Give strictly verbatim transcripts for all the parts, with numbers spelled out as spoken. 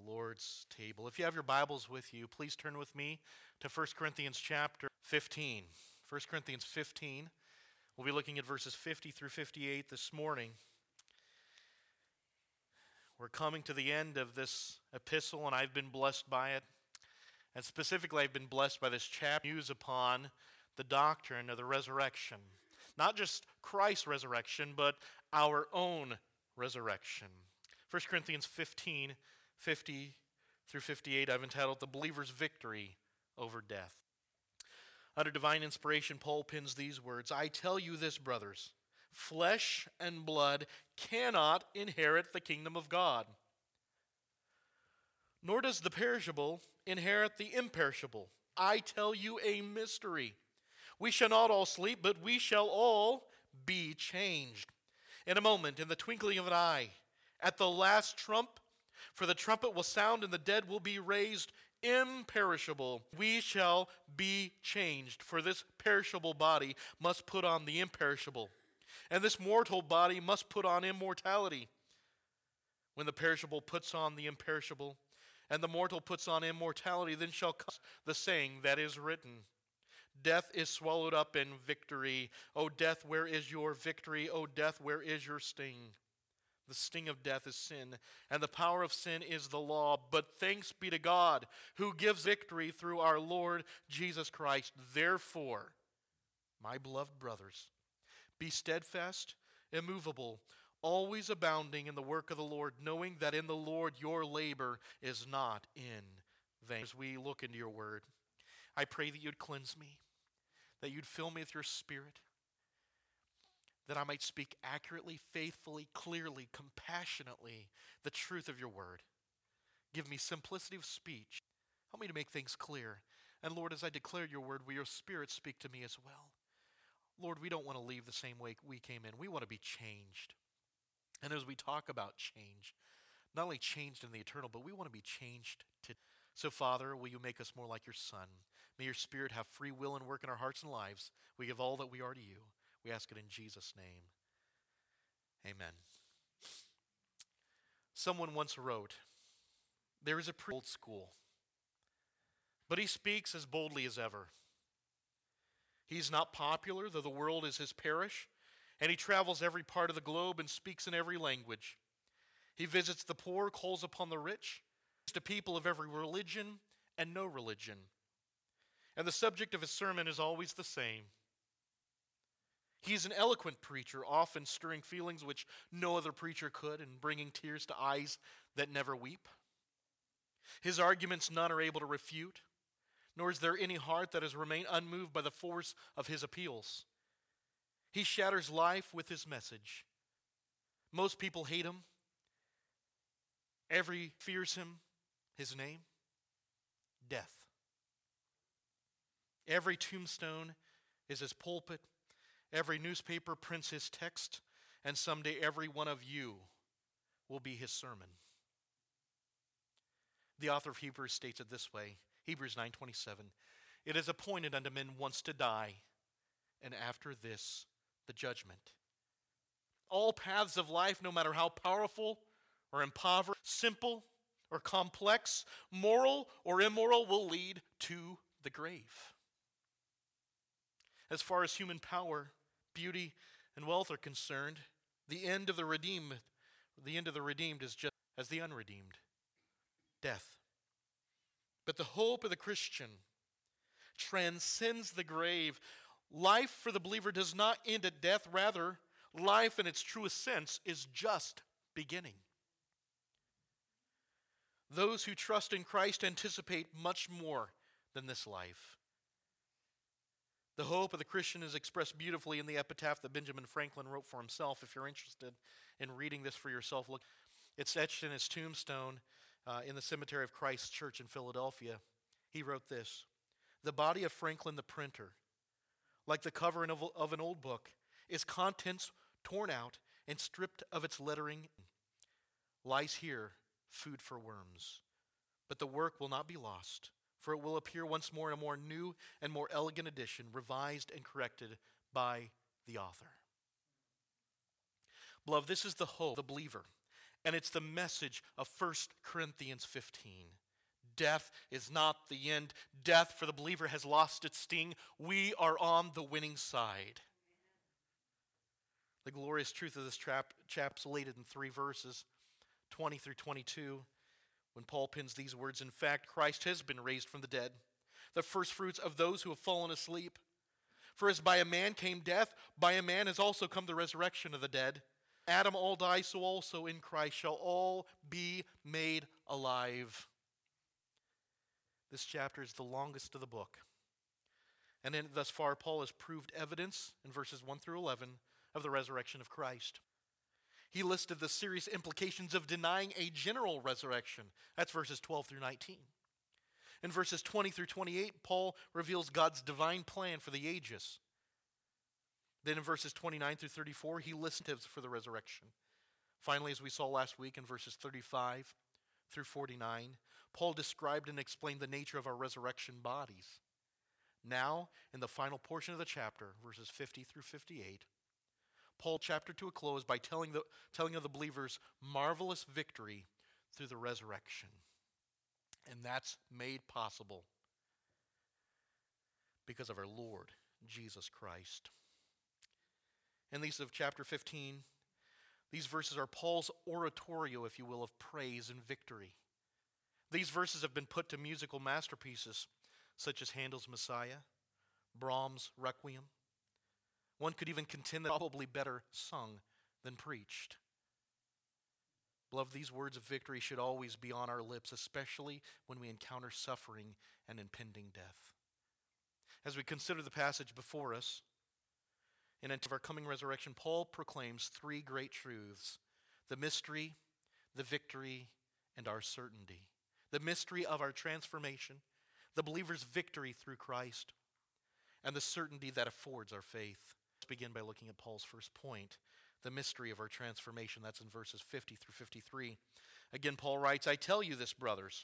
Lord's table. If you have your Bibles with you, please turn with me to First Corinthians chapter fifteen. First Corinthians fifteen. We'll be looking at verses fifty through fifty-eight this morning. We're coming to the end of this epistle, and I've been blessed by it. And specifically, I've been blessed by this chapter, news upon the doctrine of the resurrection. Not just Christ's resurrection, but our own resurrection. First Corinthians fifteen, fifty through fifty-eight, I've entitled The Believer's Victory Over Death. Under divine inspiration, Paul pins these words, I tell you this, brothers, flesh and blood cannot inherit the kingdom of God, nor does the perishable inherit the imperishable. I tell you a mystery. We shall not all sleep, but we shall all be changed. In a moment, in the twinkling of an eye, at the last trump, for the trumpet will sound and the dead will be raised imperishable. We shall be changed, for this perishable body must put on the imperishable, and this mortal body must put on immortality. When the perishable puts on the imperishable, and the mortal puts on immortality, then shall come the saying that is written, Death is swallowed up in victory. O death, where is your victory? O death, where is your sting? The sting of death is sin, and the power of sin is the law. But thanks be to God, who gives victory through our Lord Jesus Christ. Therefore, my beloved brothers, be steadfast, immovable, always abounding in the work of the Lord, knowing that in the Lord your labor is not in vain. As we look into your word, I pray that you'd cleanse me, that you'd fill me with your Spirit, that I might speak accurately, faithfully, clearly, compassionately the truth of your word. Give me simplicity of speech. Help me to make things clear. And Lord, as I declare your word, will your Spirit speak to me as well? Lord, we don't want to leave the same way we came in. We want to be changed. And as we talk about change, not only changed in the eternal, but we want to be changed today. So, Father, will you make us more like your Son? May your Spirit have free will and work in our hearts and lives. We give all that we are to you. We ask it in Jesus' name. Amen. Someone once wrote, there is a pretty old school, but he speaks as boldly as ever. He's not popular, though the world is his parish, and he travels every part of the globe and speaks in every language. He visits the poor, calls upon the rich, to people of every religion and no religion. And the subject of his sermon is always the same. He's an eloquent preacher, often stirring feelings which no other preacher could and bringing tears to eyes that never weep. His arguments none are able to refute, nor is there any heart that has remained unmoved by the force of his appeals. He shatters life with his message. Most people hate him. Every fears him. His name? Death. Every tombstone is his pulpit. Every newspaper prints his text. And someday every one of you will be his sermon. The author of Hebrews states it this way. Hebrews nine twenty-seven. It is appointed unto men once to die, and after this, the judgment. All paths of life, no matter how powerful or impoverished, simple or complex, moral or immoral, will lead to the grave. As far as human power, beauty, and wealth are concerned, the end of the redeemed, the end of the redeemed is just as the unredeemed, death. But the hope of the Christian transcends the grave. Life for the believer does not end at death. Rather, life in its truest sense is just beginning. Those who trust in Christ anticipate much more than this life. The hope of the Christian is expressed beautifully in the epitaph that Benjamin Franklin wrote for himself. If you're interested in reading this for yourself, look. It's etched in his tombstone uh, in the Cemetery of Christ Church in Philadelphia. He wrote this, the body of Franklin the printer, like the cover of, of an old book, its contents torn out and stripped of its lettering, lies here food for worms. But the work will not be lost, for it will appear once more in a more new and more elegant edition, revised and corrected by the author. Beloved, this is the hope of the believer. And it's the message of First Corinthians fifteen. Death is not the end. Death for the believer has lost its sting. We are on the winning side. The glorious truth of this chap, chap's laid in three verses, twenty through twenty-two, when Paul pins these words, in fact, Christ has been raised from the dead, the first fruits of those who have fallen asleep. For as by a man came death, by a man has also come the resurrection of the dead. Adam all die, so also in Christ shall all be made alive. This chapter is the longest of the book. And in, thus far, Paul has proved evidence in verses one through eleven of the resurrection of Christ. He listed the serious implications of denying a general resurrection. That's verses twelve through nineteen. In verses twenty through twenty-eight, Paul reveals God's divine plan for the ages. Then in verses twenty-nine through thirty-four, he lists tips for the resurrection. Finally, as we saw last week in verses thirty-five through forty-nine, Paul described and explained the nature of our resurrection bodies. Now, in the final portion of the chapter, verses fifty through fifty-eight, Paul chapter to a close by telling the telling of the believers' marvelous victory through the resurrection. And that's made possible because of our Lord Jesus Christ. In these of chapter fifteen, these verses are Paul's oratorio, if you will, of praise and victory. These verses have been put to musical masterpieces such as Handel's Messiah, Brahms' Requiem. One could even contend that probably better sung than preached. Beloved, these words of victory should always be on our lips, especially when we encounter suffering and impending death. As we consider the passage before us, in of our coming resurrection, Paul proclaims three great truths: the mystery, the victory, and our certainty. The mystery of our transformation, the believer's victory through Christ, and the certainty that affords our faith. Let's begin by looking at Paul's first point, the mystery of our transformation. That's in verses fifty through fifty-three. Again, Paul writes, I tell you this, brothers.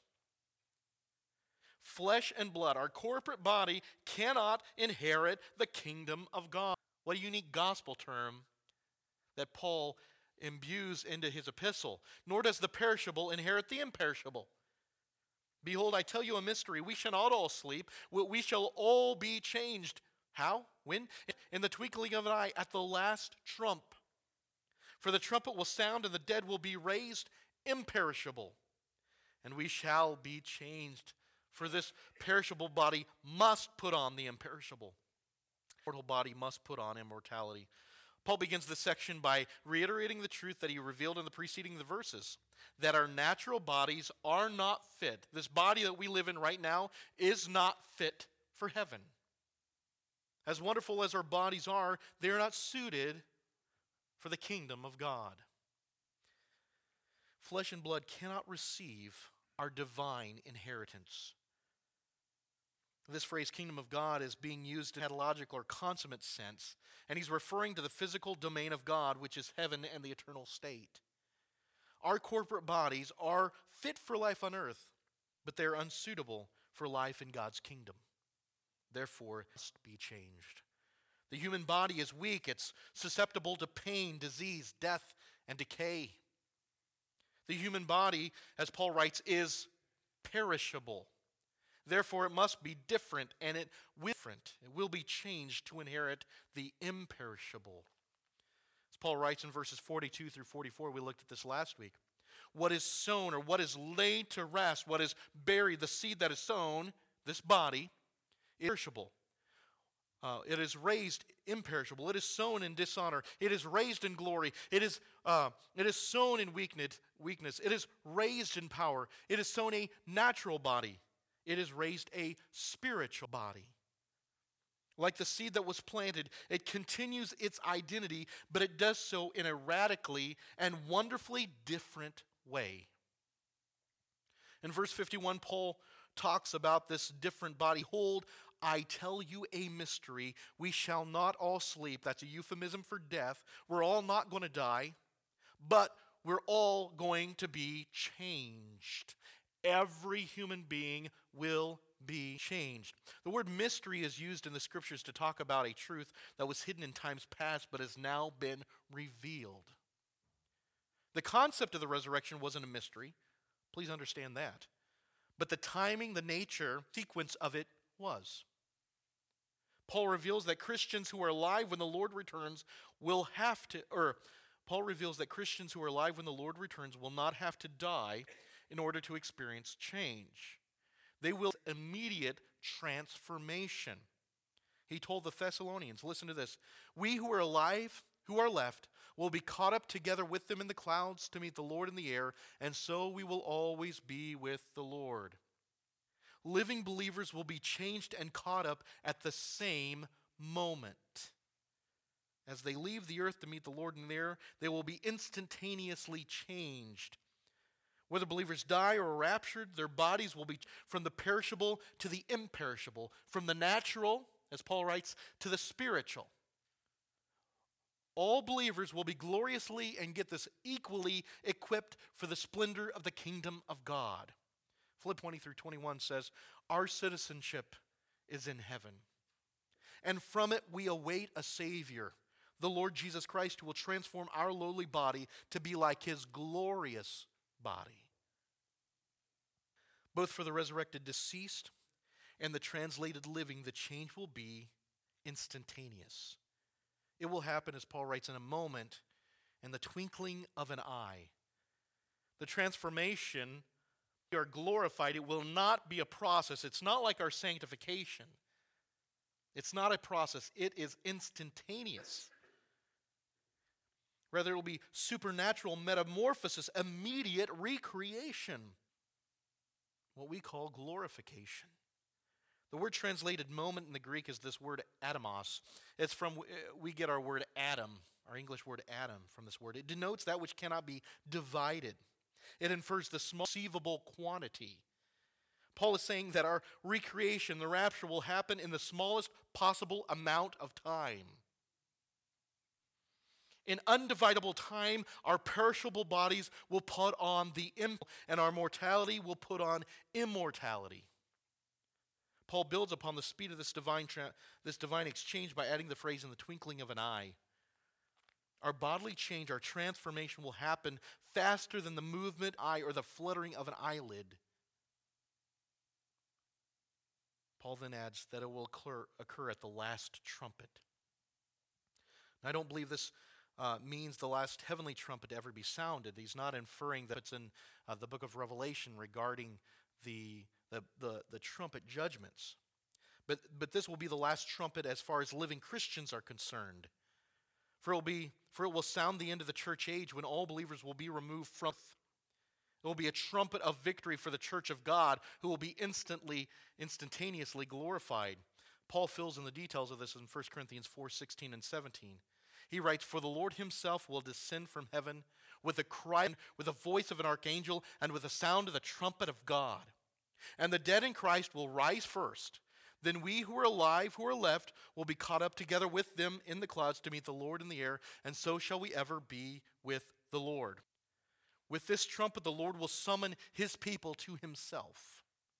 Flesh and blood, our corporate body, cannot inherit the kingdom of God. What a unique gospel term that Paul imbues into his epistle. Nor does the perishable inherit the imperishable. Behold, I tell you a mystery. We shall not all sleep. We shall all be changed. How? When? In the twinkling of an eye, at the last trump. For the trumpet will sound, and the dead will be raised imperishable. And we shall be changed. For this perishable body must put on the imperishable. Mortal body must put on immortality. Paul begins this section by reiterating the truth that he revealed in the preceding the verses, that our natural bodies are not fit. This body that we live in right now is not fit for heaven. As wonderful as our bodies are, they're not suited for the kingdom of God. Flesh and blood cannot receive our divine inheritance. This phrase, kingdom of God, is being used in a tautological or consummate sense, and he's referring to the physical domain of God, which is heaven and the eternal state. Our corporate bodies are fit for life on earth, but they're unsuitable for life in God's kingdom. Therefore, it must be changed. The human body is weak. It's susceptible to pain, disease, death, and decay. The human body, as Paul writes, is perishable. Therefore, it must be different, and it will, different. It will be changed to inherit the imperishable. As Paul writes in verses forty-two through forty-four, we looked at this last week. What is sown, or what is laid to rest, what is buried, the seed that is sown, this body, is perishable. Uh, it is raised imperishable. It is sown in dishonor. It is raised in glory. It is, uh, it is sown in weakness, weakness. It is raised in power. It is sown a natural body. It is raised a spiritual body. Like the seed that was planted, it continues its identity, but it does so in a radically and wonderfully different way. In verse fifty-one, Paul talks about this different body. Hold, I tell you a mystery. We shall not all sleep. That's a euphemism for death. We're all not going to die, but we're all going to be changed. Every human being will be changed. The word mystery is used in the scriptures to talk about a truth that was hidden in times past but has now been revealed. The concept of the resurrection wasn't a mystery. Please understand that. But the timing, the nature, sequence of it was. Paul reveals that Christians who are alive when the Lord returns will have to, or Paul reveals that Christians who are alive when the Lord returns will not have to die in order to experience change. They will immediate transformation. He told the Thessalonians, listen to this, we who are alive, who are left, will be caught up together with them in the clouds to meet the Lord in the air, and so we will always be with the Lord. Living believers will be changed and caught up at the same moment. As they leave the earth to meet the Lord in the air, they will be instantaneously changed. Whether believers die or are raptured, their bodies will be from the perishable to the imperishable, from the natural, as Paul writes, to the spiritual. All believers will be gloriously and get this equally equipped for the splendor of the kingdom of God. Philippians twenty through twenty-one says, our citizenship is in heaven, and from it we await a Savior, the Lord Jesus Christ, who will transform our lowly body to be like his glorious body. Both for the resurrected deceased and the translated living, the change will be instantaneous. It will happen, as Paul writes, in a moment, in the twinkling of an eye. The transformation, we are glorified. It will not be a process. It's not like our sanctification. It's not a process. It is instantaneous. Rather, it will be supernatural metamorphosis, immediate recreation, what we call glorification. The word translated moment in the Greek is this word atomos. It's from, we get our word atom, our English word atom from this word. It denotes that which cannot be divided. It infers the small perceivable quantity. Paul is saying that our recreation, the rapture, will happen in the smallest possible amount of time. In undividable time, our perishable bodies will put on the immortal, and our mortality will put on immortality. Paul builds upon the speed of this divine, tra- this divine exchange by adding the phrase in the twinkling of an eye. Our bodily change, our transformation will happen faster than the movement eye or the fluttering of an eyelid. Paul then adds that it will occur, occur at the last trumpet. Now, I don't believe this uh, means the last heavenly trumpet to ever be sounded. He's not inferring that it's in uh, the book of Revelation regarding the, the, the, the trumpet judgments. But, but this will be the last trumpet as far as living Christians are concerned. For it will be, for it will sound the end of the church age when all believers will be removed from. It will be a trumpet of victory for the church of God, who will be instantly, instantaneously glorified. Paul fills in the details of this in First Corinthians four, sixteen and seventeen. He writes, for the Lord himself will descend from heaven with a cry, with the voice of an archangel, and with the sound of the trumpet of God. And the dead in Christ will rise first. Then we who are alive, who are left, will be caught up together with them in the clouds to meet the Lord in the air, and so shall we ever be with the Lord. With this trumpet, the Lord will summon his people to himself.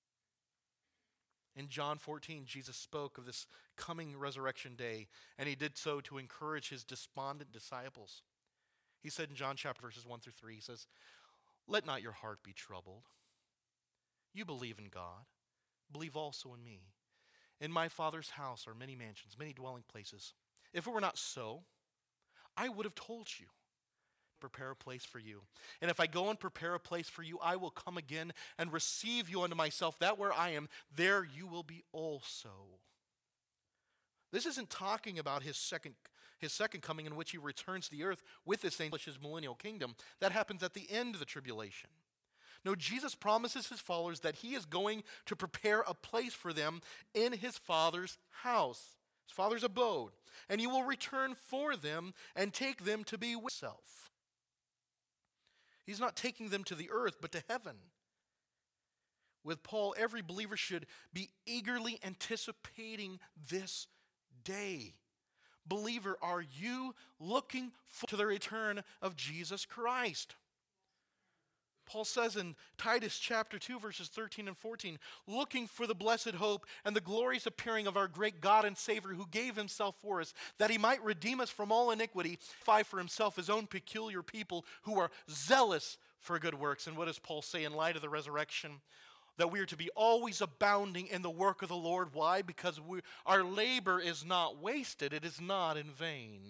In John fourteen, Jesus spoke of this coming resurrection day, and he did so to encourage his despondent disciples. He said in John chapter verses one through three, he says, let not your heart be troubled. You believe in God, believe also in me. In my Father's house are many mansions, many dwelling places. If it were not so, I would have told you. Prepare a place for you. And if I go and prepare a place for you, I will come again and receive you unto myself, that where I am, there you will be also. This isn't talking about his second, his second coming, in which he returns to the earth with his his millennial kingdom. That happens at the end of the tribulation. No, Jesus promises his followers that he is going to prepare a place for them in his Father's house, his Father's abode, and he will return for them and take them to be with himself. He's not taking them to the earth, but to heaven. With Paul, every believer should be eagerly anticipating this day. Believer, are you looking forward to the return of Jesus Christ? Paul says in Titus chapter two, verses thirteen and fourteen, looking for the blessed hope and the glorious appearing of our great God and Savior, who gave himself for us, that he might redeem us from all iniquity, find for himself his own peculiar people who are zealous for good works. And what does Paul say in light of the resurrection? That we are to be always abounding in the work of the Lord. Why? Because we, our labor is not wasted. It is not in vain.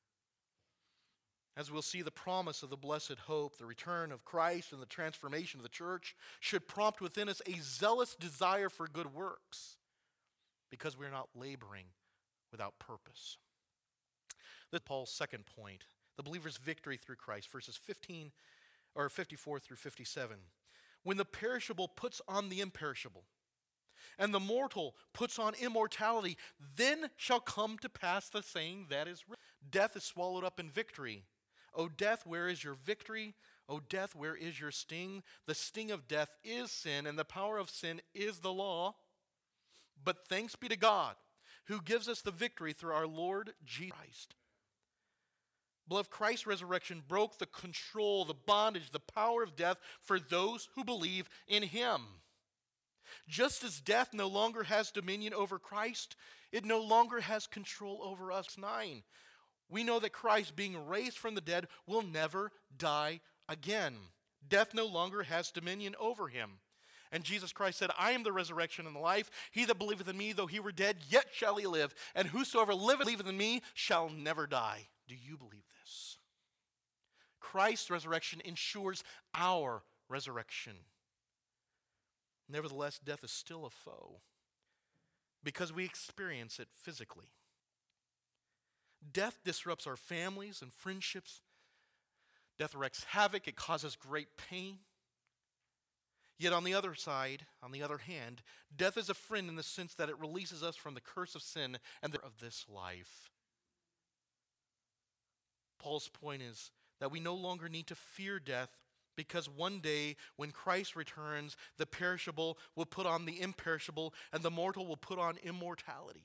As we'll see, the promise of the blessed hope, the return of Christ, and the transformation of the church should prompt within us a zealous desire for good works, because we are not laboring without purpose. This is Paul's second point, the believer's victory through Christ, verses fifteen or fifty-four through fifty-seven. When the perishable puts on the imperishable, and the mortal puts on immortality, then shall come to pass the saying that is written, death is swallowed up in victory. O death, where is your victory? O death, where is your sting? The sting of death is sin, and the power of sin is the law. But thanks be to God, who gives us the victory through our Lord Jesus Christ. Beloved, Christ's resurrection broke the control, the bondage, the power of death for those who believe in him. Just as death no longer has dominion over Christ, it no longer has control over us. Nine. We know that Christ, being raised from the dead, will never die again. Death no longer has dominion over him. And Jesus Christ said, I am the resurrection and the life. He that believeth in me, though he were dead, yet shall he live. And whosoever liveth, believeth in me, shall never die. Do you believe this? Christ's resurrection ensures our resurrection. Nevertheless, death is still a foe because we experience it physically. Death disrupts our families and friendships. Death wreaks havoc. It causes great pain. Yet on the other side, on the other hand, death is a friend in the sense that it releases us from the curse of sin and the of this life. Paul's point is that we no longer need to fear death, because one day when Christ returns, the perishable will put on the imperishable and the mortal will put on immortality.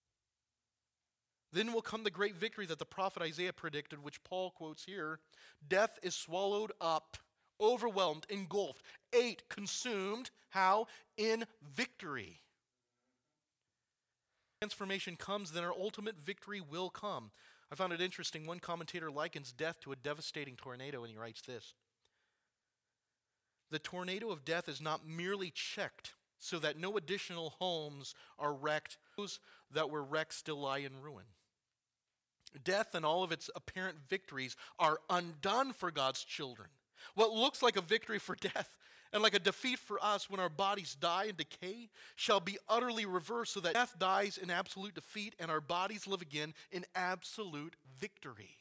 Then will come the great victory that the prophet Isaiah predicted, which Paul quotes here. Death is swallowed up, overwhelmed, engulfed, ate, consumed. How? In victory. Transformation comes, then our ultimate victory will come. I found it interesting. One commentator likens death to a devastating tornado, and he writes this. The tornado of death is not merely checked so that no additional homes are wrecked. Those that were wrecked still lie in ruin. Death and all of its apparent victories are undone for God's children. What looks like a victory for death and like a defeat for us when our bodies die and decay shall be utterly reversed, so that death dies in absolute defeat and our bodies live again in absolute victory.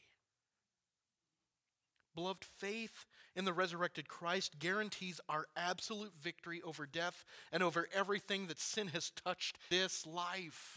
Beloved, faith in the resurrected Christ guarantees our absolute victory over death and over everything that sin has touched this life.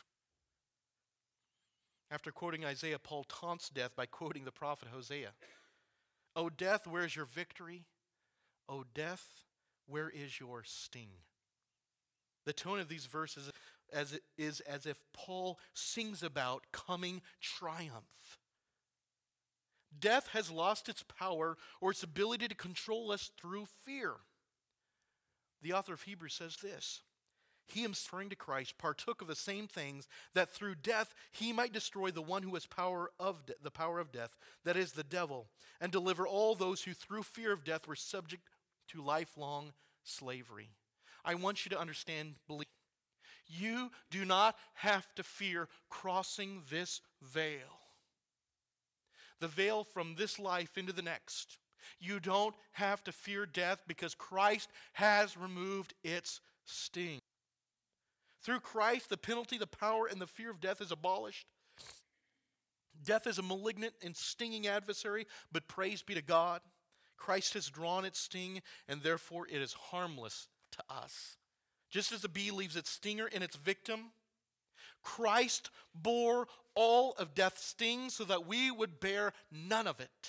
After quoting Isaiah, Paul taunts death by quoting the prophet Hosea. O death, where is your victory? O death, where is your sting? The tone of these verses as it is as if Paul sings about coming triumph. Death has lost its power or its ability to control us through fear. The author of Hebrews says this. He, referring to Christ, partook of the same things, that through death he might destroy the one who has power of de- the power of death, that is the devil, and deliver all those who through fear of death were subject to lifelong slavery. I want you to understand, believe, you do not have to fear crossing this veil. The veil from this life into the next. You don't have to fear death because Christ has removed its sting. Through Christ, the penalty, the power, and the fear of death is abolished. Death is a malignant and stinging adversary, but praise be to God, Christ has drawn its sting, and therefore it is harmless to us. Just as a bee leaves its stinger in its victim, Christ bore all of death's sting so that we would bear none of it.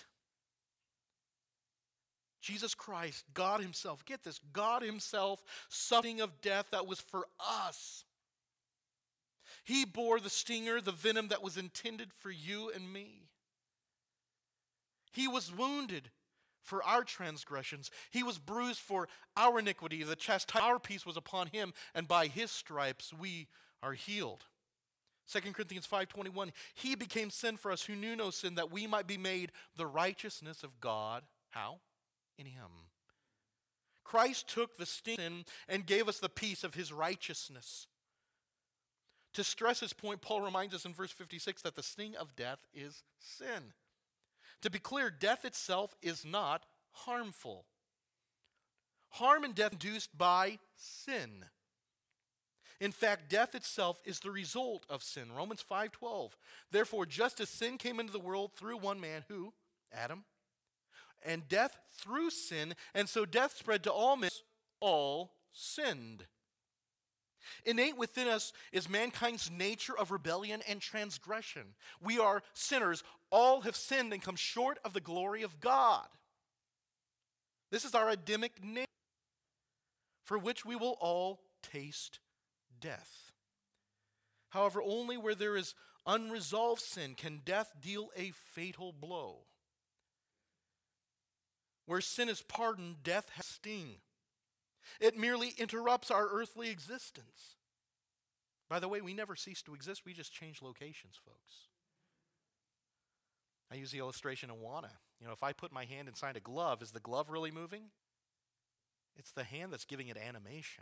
Jesus Christ, God himself, get this, God himself, suffering of death that was for us. He bore the stinger, the venom that was intended for you and me. He was wounded for our transgressions. He was bruised for our iniquity. The chastisement of our peace was upon him, and by his stripes we are healed. Second Corinthians five twenty-one, he became sin for us who knew no sin, that we might be made the righteousness of God. How? In him. Christ took the sting of sin and gave us the peace of his righteousness. To stress his point, Paul reminds us in verse fifty-six that the sting of death is sin. To be clear, death itself is not harmful. Harm and death induced by sin. In fact, death itself is the result of sin. Romans five twelve. Therefore, just as sin came into the world through one man, who? Adam. And death through sin, and so death spread to all men, all sinned. Innate within us is mankind's nature of rebellion and transgression. We are sinners. All have sinned and come short of the glory of God. This is our Adamic nature, for which we will all taste death. However, only where there is unresolved sin can death deal a fatal blow. Where sin is pardoned, death has sting. It merely interrupts our earthly existence. By the way, we never cease to exist. We just change locations, folks. I use the illustration of Wana. You know, if I put my hand inside a glove, is the glove really moving? It's the hand that's giving it animation.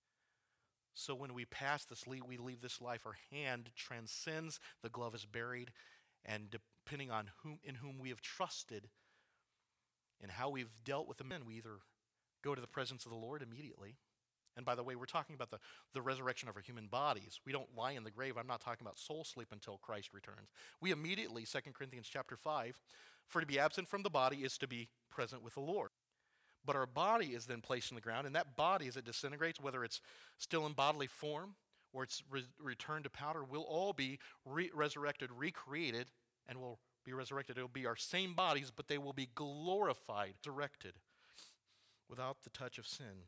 So when we pass this, we leave this life, our hand transcends, the glove is buried, and depending on whom in whom we have trusted and how we've dealt with the men, we either go to the presence of the Lord immediately. And by the way, we're talking about the, the resurrection of our human bodies. We don't lie in the grave. I'm not talking about soul sleep until Christ returns. We immediately, Second Corinthians chapter five, for to be absent from the body is to be present with the Lord. But our body is then placed in the ground, and that body, as it disintegrates, whether it's still in bodily form or it's re- returned to powder, will all be re- resurrected, recreated, and will be resurrected. It will be our same bodies, but they will be glorified, resurrected, without the touch of sin.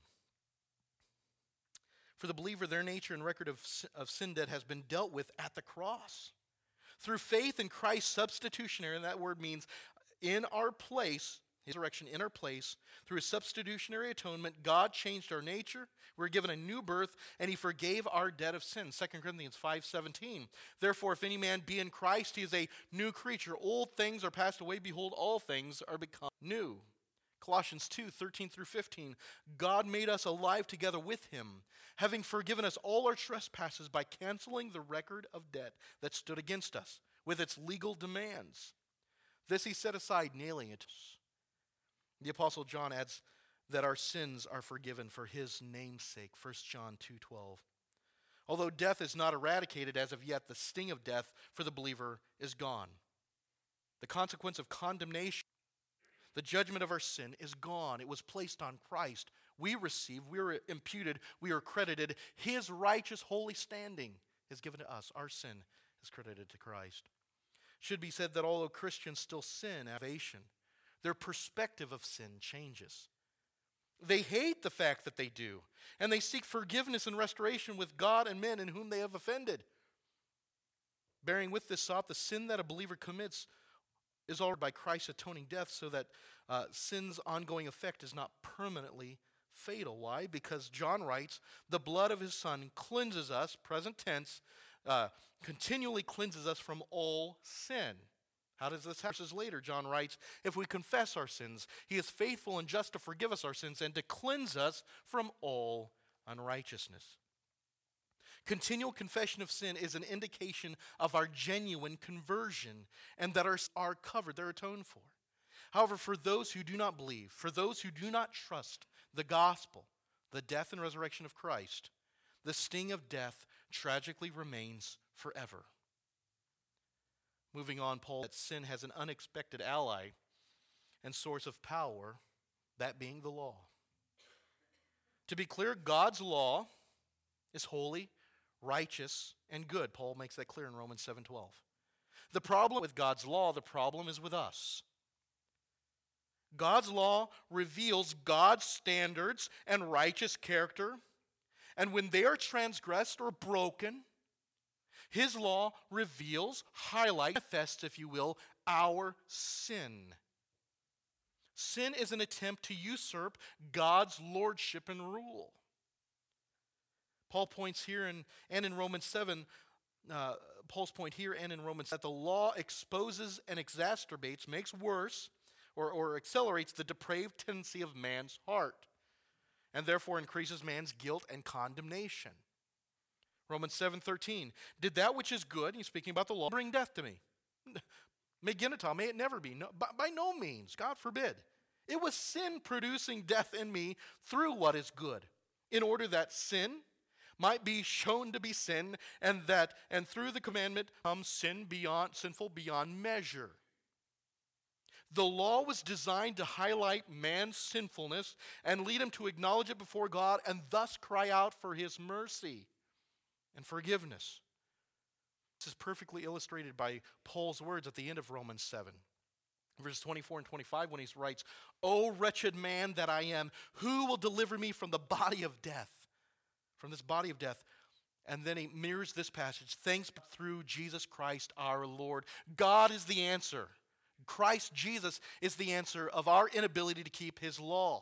For the believer, their nature and record of, of sin debt has been dealt with at the cross. Through faith in Christ's substitutionary, and that word means in our place, his resurrection in our place, through his substitutionary atonement, God changed our nature. We were given a new birth, and he forgave our debt of sin. Second Corinthians five seventeen. Therefore, if any man be in Christ, he is a new creature. Old things are passed away. Behold, all things are become new. Colossians two thirteen through fifteen. God made us alive together with him, having forgiven us all our trespasses by canceling the record of debt that stood against us with its legal demands. This he set aside, nailing it. The Apostle John adds that our sins are forgiven for his name's sake, First John two twelve. Although death is not eradicated as of yet, the sting of death for the believer is gone. The consequence of condemnation, the judgment of our sin, is gone. It was placed on Christ. We receive, we are imputed, we are credited. His righteous, holy standing is given to us. Our sin is credited to Christ. Should be said that although Christians still sin, salvation, their perspective of sin changes. They hate the fact that they do, and they seek forgiveness and restoration with God and men in whom they have offended. Bearing with this thought, the sin that a believer commits is altered by Christ's atoning death, so that uh, sin's ongoing effect is not permanently fatal. Why? Because John writes, the blood of his Son cleanses us, present tense, uh, continually cleanses us from all sin. How does this happen? Verses later, John writes, if we confess our sins, he is faithful and just to forgive us our sins and to cleanse us from all unrighteousness. Continual confession of sin is an indication of our genuine conversion and that our sins are covered, they're atoned for. However, for those who do not believe, for those who do not trust the gospel, the death and resurrection of Christ, the sting of death tragically remains forever. Moving on, Paul, that sin has an unexpected ally and source of power, that being the law. To be clear, God's law is holy, righteous, and good. Paul makes that clear in Romans seven twelve. The problem with God's law, the problem is with us. God's law reveals God's standards and righteous character, and when they are transgressed or broken, his law reveals, highlights, manifests, if you will, our sin. Sin is an attempt to usurp God's lordship and rule. Paul points here in, and in Romans seven, uh, Paul's point here and in Romans, that the law exposes and exacerbates, makes worse, or, or accelerates the depraved tendency of man's heart, and therefore increases man's guilt and condemnation. Romans seven thirteen, did that which is good, he's speaking about the law, bring death to me? May genita, may it never be. No, by, by no means, God forbid. It was sin producing death in me through what is good, in order that sin might be shown to be sin, and that and through the commandment comes sin beyond sinful beyond measure. The law was designed to highlight man's sinfulness and lead him to acknowledge it before God and thus cry out for his mercy and forgiveness. This is perfectly illustrated by Paul's words at the end of Romans seven. Verses twenty-four and twenty-five when he writes, O wretched man that I am, who will deliver me from the body of death? From this body of death. And then he mirrors this passage, thanks through Jesus Christ our Lord. God is the answer. Christ Jesus is the answer of our inability to keep his law.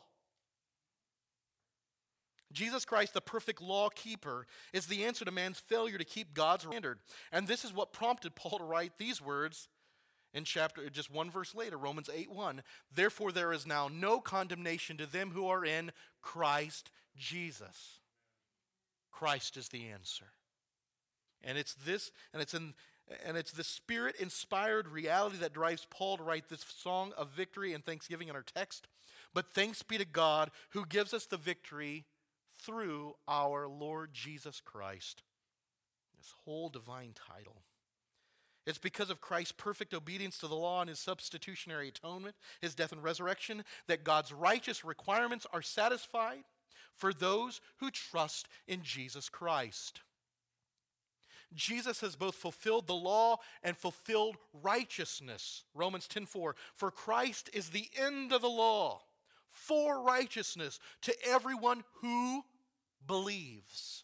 Jesus Christ, the perfect law keeper, is the answer to man's failure to keep God's standard. And this is what prompted Paul to write these words in chapter, just one verse later, Romans eight one. Therefore there is now no condemnation to them who are in Christ Jesus. Christ is the answer. And it's this, and it's in and it's the Spirit-inspired reality that drives Paul to write this song of victory and thanksgiving in our text. But thanks be to God who gives us the victory through our Lord Jesus Christ. This whole divine title. It's because of Christ's perfect obedience to the law and his substitutionary atonement, his death and resurrection, that God's righteous requirements are satisfied for those who trust in Jesus Christ. Jesus has both fulfilled the law and fulfilled righteousness. Romans ten four, for Christ is the end of the law for righteousness to everyone who believes.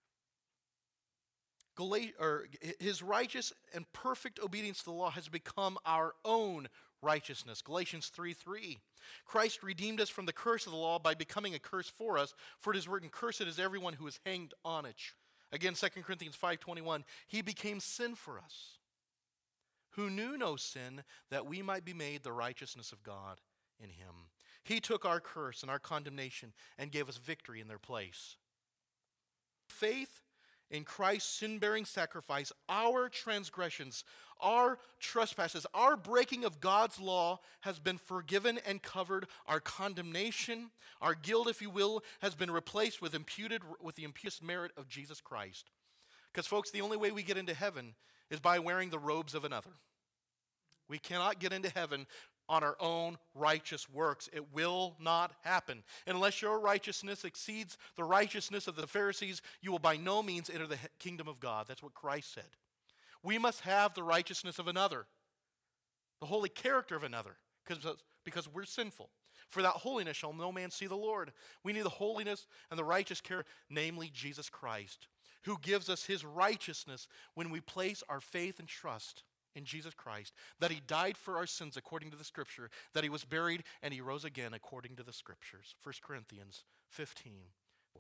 Gal- or his righteous and perfect obedience to the law has become our own righteousness. Galatians three three. Christ redeemed us from the curse of the law by becoming a curse for us, for it is written, cursed is everyone who is hanged on it. Again, Second Corinthians five twenty-one, he became sin for us, who knew no sin, that we might be made the righteousness of God in him. He took our curse and our condemnation and gave us victory in their place. Faith in Christ's sin-bearing sacrifice, our transgressions, our trespasses, our breaking of God's law has been forgiven and covered. Our condemnation, our guilt, if you will, has been replaced with imputed with the imputed merit of Jesus Christ. Because, folks, the only way we get into heaven is by wearing the robes of another. We cannot get into heaven on our own righteous works. It will not happen. Unless your righteousness exceeds the righteousness of the Pharisees, you will by no means enter the kingdom of God. That's what Christ said. We must have the righteousness of another, the holy character of another, because, because we're sinful. For that holiness shall no man see the Lord. We need the holiness and the righteous character, namely Jesus Christ, who gives us his righteousness when we place our faith and trust in Jesus Christ, that he died for our sins according to the Scripture, that he was buried and he rose again according to the Scriptures. First Corinthians fifteen four.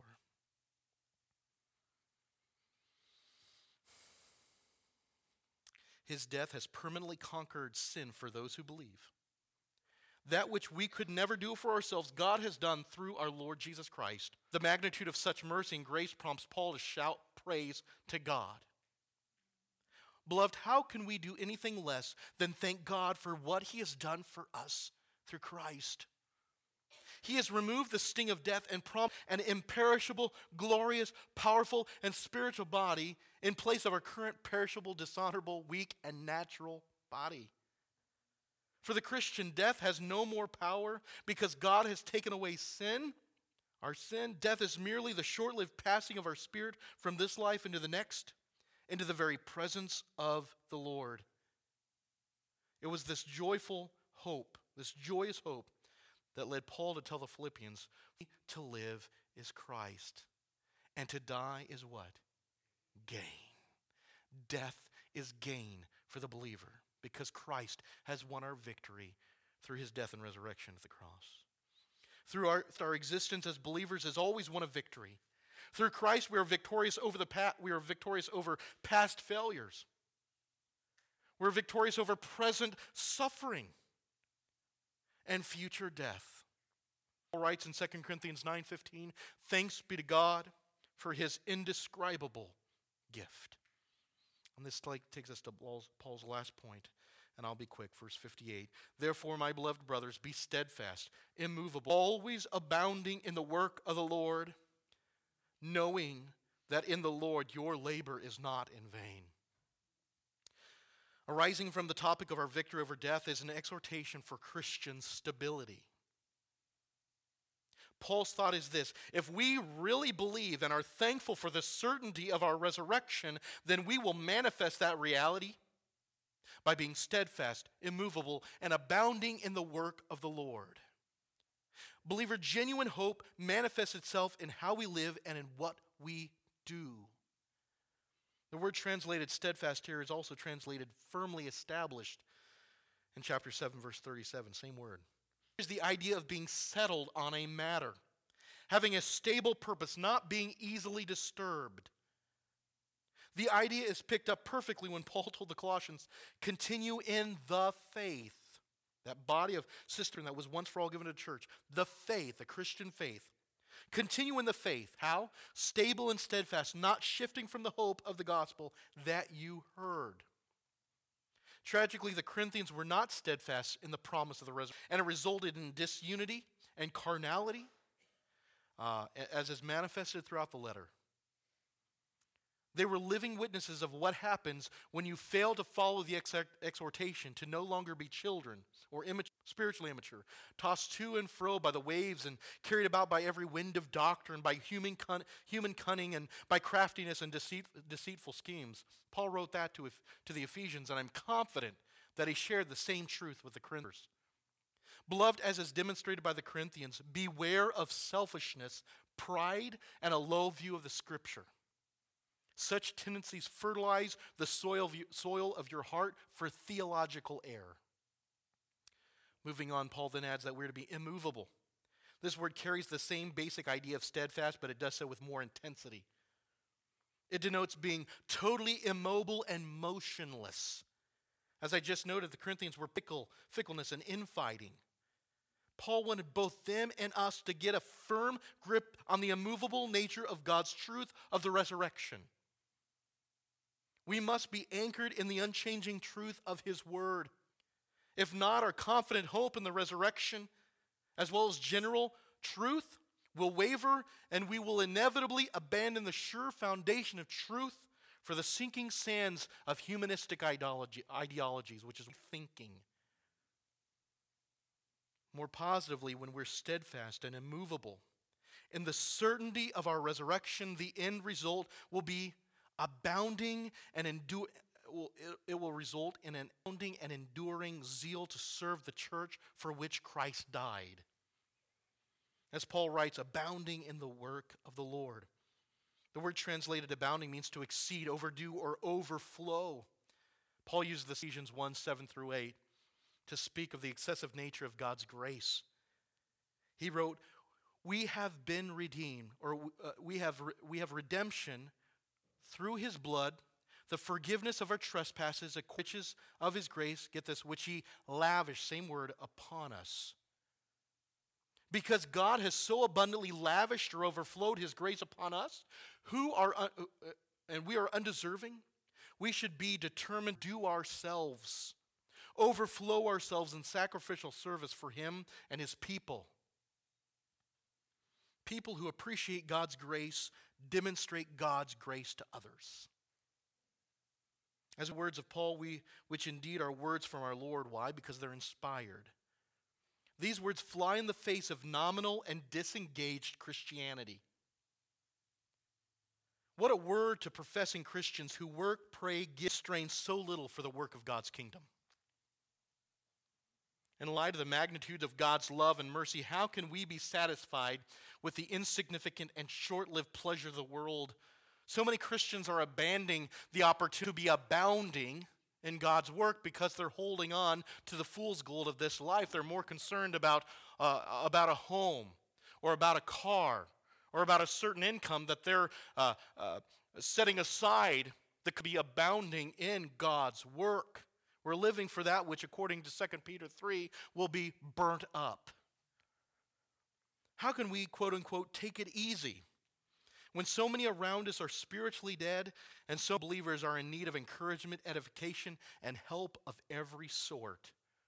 His death has permanently conquered sin for those who believe. That which we could never do for ourselves, God has done through our Lord Jesus Christ. The magnitude of such mercy and grace prompts Paul to shout praise to God. Beloved, how can we do anything less than thank God for what he has done for us through Christ? He has removed the sting of death and promised an imperishable, glorious, powerful, and spiritual body in place of our current perishable, dishonorable, weak, and natural body. For the Christian, death has no more power because God has taken away sin, our sin. Death is merely the short-lived passing of our spirit from this life into the next, into the very presence of the Lord. It was this joyful hope, this joyous hope, that led Paul to tell the Philippians, to live is Christ, and to die is what? Gain. Death is gain for the believer, because Christ has won our victory through his death and resurrection at the cross. Through our, through our existence as believers is always one of victory. Through Christ we are victorious over the past, we are victorious over past failures. We're victorious over present suffering and future death. Paul writes in Second Corinthians nine fifteen, thanks be to God for his indescribable gift. And this like takes us to Paul's, Paul's last point, and I'll be quick, verse fifty-eight. Therefore, my beloved brothers, be steadfast, immovable, always abounding in the work of the Lord, knowing that in the Lord your labor is not in vain. Arising from the topic of our victory over death is an exhortation for Christian stability. Paul's thought is this: if we really believe and are thankful for the certainty of our resurrection, then we will manifest that reality by being steadfast, immovable, and abounding in the work of the Lord. Believer, genuine hope manifests itself in how we live and in what we do. The word translated steadfast here is also translated firmly established in chapter seven, verse thirty-seven, same word. Here's the idea of being settled on a matter, having a stable purpose, not being easily disturbed. The idea is picked up perfectly when Paul told the Colossians, continue in the faith. That body of cistern that was once for all given to the church. The faith, the Christian faith. Continue in the faith. How? Stable and steadfast, not shifting from the hope of the gospel that you heard. Tragically, the Corinthians were not steadfast in the promise of the resurrection, and it resulted in disunity and carnality, uh, as is manifested throughout the letter. They were living witnesses of what happens when you fail to follow the ex- exhortation to no longer be children or immature, spiritually immature, tossed to and fro by the waves and carried about by every wind of doctrine, by human, cun- human cunning and by craftiness and deceit- deceitful schemes. Paul wrote that to, to the Ephesians, and I'm confident that he shared the same truth with the Corinthians. Beloved, as is demonstrated by the Corinthians, beware of selfishness, pride, and a low view of the Scripture. Such tendencies fertilize the soil of, you, soil of your heart for theological error. Moving on, Paul then adds that we're to be immovable. This word carries the same basic idea of steadfast, but it does so with more intensity. It denotes being totally immobile and motionless. As I just noted, the Corinthians were fickle, fickleness and infighting. Paul wanted both them and us to get a firm grip on the immovable nature of God's truth of the resurrection. We must be anchored in the unchanging truth of his word. If not, our confident hope in the resurrection, as well as general truth, will waver, and we will inevitably abandon the sure foundation of truth for the sinking sands of humanistic ideology, ideologies, which is thinking. More positively, when we're steadfast and immovable, in the certainty of our resurrection, the end result will be abounding and endu- will, it, it will result in an abounding and enduring zeal to serve the church for which Christ died. As Paul writes, abounding in the work of the Lord. The word translated abounding means to exceed, overdo, or overflow. Paul uses this Ephesians one, seven through eight to speak of the excessive nature of God's grace. He wrote, we have been redeemed, or uh, we have re- we have redemption through his blood, the forgiveness of our trespasses, the riches of his grace, get this, which he lavished, same word, upon us. Because God has so abundantly lavished or overflowed his grace upon us, who are uh, uh, and we are undeserving, we should be determined to do ourselves, overflow ourselves in sacrificial service for him and his people. People who appreciate God's grace demonstrate God's grace to others. As words of Paul, we, which indeed are words from our Lord. Why? Because they're inspired. These words fly in the face of nominal and disengaged Christianity. What a word to professing Christians who work, pray, give, strain so little for the work of God's kingdom. In light of the magnitude of God's love and mercy, how can we be satisfied with the insignificant and short-lived pleasure of the world? So many Christians are abandoning the opportunity to be abounding in God's work because they're holding on to the fool's gold of this life. They're more concerned about, uh, about a home or about a car or about a certain income that they're uh, uh, setting aside that could be abounding in God's work. We're living for that which, according to Second Peter three, will be burnt up. How can we, quote unquote, take it easy when so many around us are spiritually dead and so believers are in need of encouragement, edification, and help of every sort?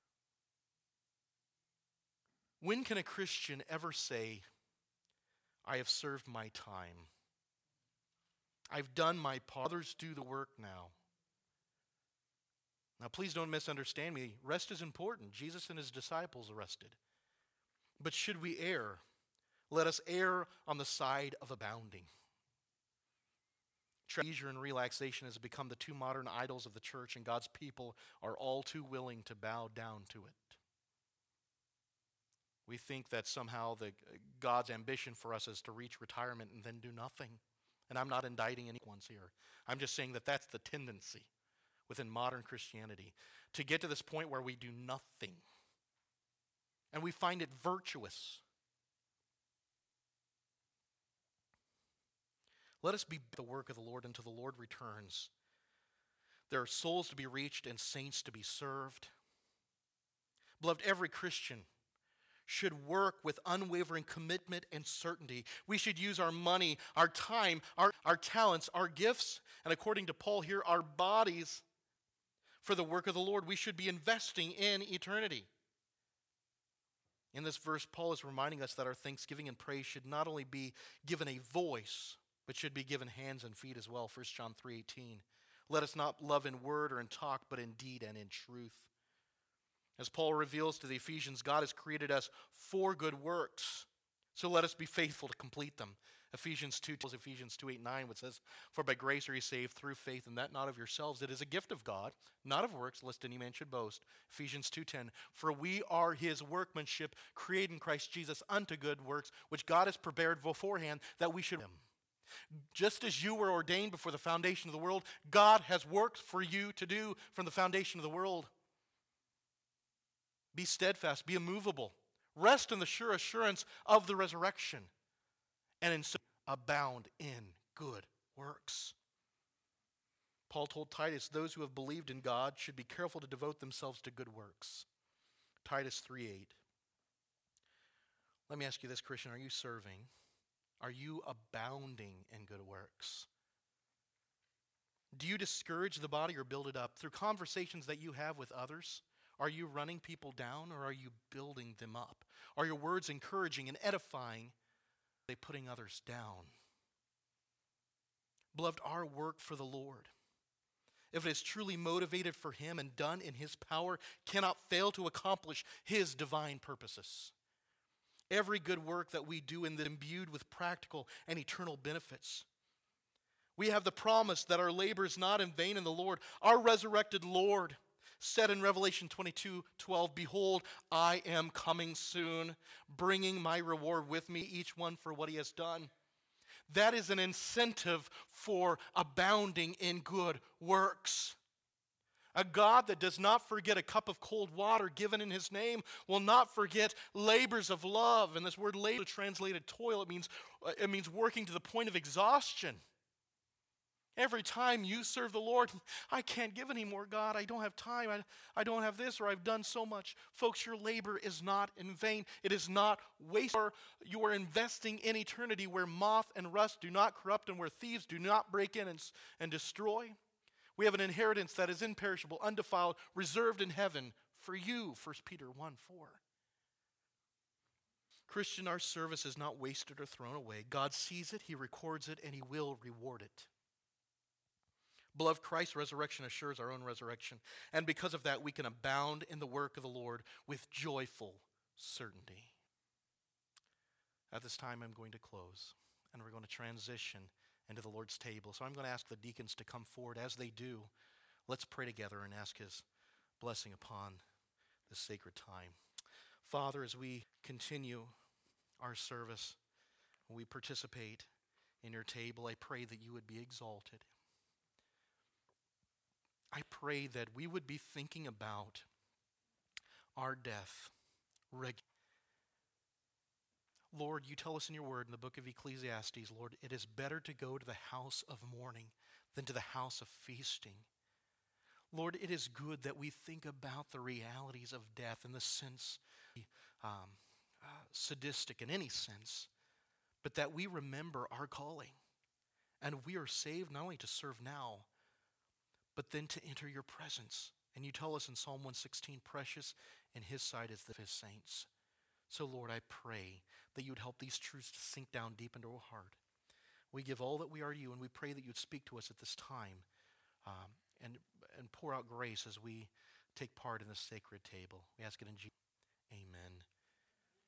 When can a Christian ever say, I have served my time? I've done my part. Others do the work now. Now, please don't misunderstand me. Rest is important. Jesus and his disciples rested. But should we err, let us err on the side of abounding. Leisure and relaxation has become the two modern idols of the church, and God's people are all too willing to bow down to it. We think that somehow the, God's ambition for us is to reach retirement and then do nothing. And I'm not indicting anyone here. I'm just saying that that's the tendency within modern Christianity, to get to this point where we do nothing. And we find it virtuous. Let us be the work of the Lord until the Lord returns. There are souls to be reached and saints to be served. Beloved, every Christian should work with unwavering commitment and certainty. We should use our money, our time, our, our talents, our gifts, and according to Paul here, our bodies for the work of the Lord. We should be investing in eternity. In this verse, Paul is reminding us that our thanksgiving and praise should not only be given a voice, but should be given hands and feet as well. First John three eighteen. Let us not love in word or in talk, but in deed and in truth. As Paul reveals to the Ephesians, God has created us for good works. So let us be faithful to complete them. Ephesians two tells Ephesians two eight nine, which says, for by grace are you saved through faith, and that not of yourselves. It is a gift of God, not of works, lest any man should boast. Ephesians two ten, for we are his workmanship, created in Christ Jesus unto good works, which God has prepared beforehand that we should do. Just as you were ordained before the foundation of the world, God has worked for you to do from the foundation of the world. Be steadfast, be immovable. Rest in the sure assurance of the resurrection, and in so abound in good works. Paul told Titus, those who have believed in God should be careful to devote themselves to good works. Titus three eight. Let me ask you this, Christian, are you serving? Are you abounding in good works? Do you discourage the body or build it up? Through conversations that you have with others, are you running people down or are you building them up? Are your words encouraging and edifying? Are they putting others down? Beloved, our work for the Lord, if it is truly motivated for him and done in his power, cannot fail to accomplish his divine purposes. Every good work that we do is imbued with practical and eternal benefits. We have the promise that our labor is not in vain in the Lord. Our resurrected Lord said in Revelation twenty-two twelve, behold, I am coming soon, bringing my reward with me, each one for what he has done. That is an incentive for abounding in good works. A God that does not forget a cup of cold water given in his name will not forget labors of love. And this word labor translated toil, it means, it means working to the point of exhaustion. Every time you serve the Lord, I can't give anymore, God. I don't have time. I, I don't have this, or I've done so much. Folks, your labor is not in vain. It is not wasted. You are investing in eternity where moth and rust do not corrupt and where thieves do not break in and, and destroy. We have an inheritance that is imperishable, undefiled, reserved in heaven for you, First Peter one four. Christian, our service is not wasted or thrown away. God sees it, he records it, and he will reward it. Beloved, Christ's resurrection assures our own resurrection, and because of that, we can abound in the work of the Lord with joyful certainty. At this time, I'm going to close, and we're going to transition into the Lord's table. So I'm going to ask the deacons to come forward. As they do, let's pray together and ask his blessing upon this sacred time. Father, as we continue our service, we participate in your table, I pray that you would be exalted. I pray that we would be thinking about our death regularly. Lord, you tell us in your word in the book of Ecclesiastes, Lord, it is better to go to the house of mourning than to the house of feasting. Lord, it is good that we think about the realities of death in the sense, um, uh, sadistic in any sense, but that we remember our calling. And we are saved not only to serve now, but then to enter your presence. And you tell us in Psalm one sixteen, precious in his sight is the his saints. So Lord, I pray that you would help these truths to sink down deep into our heart. We give all that we are to you, and we pray that you would speak to us at this time um, and, and pour out grace as we take part in this sacred table. We ask it in Jesus' name. Amen.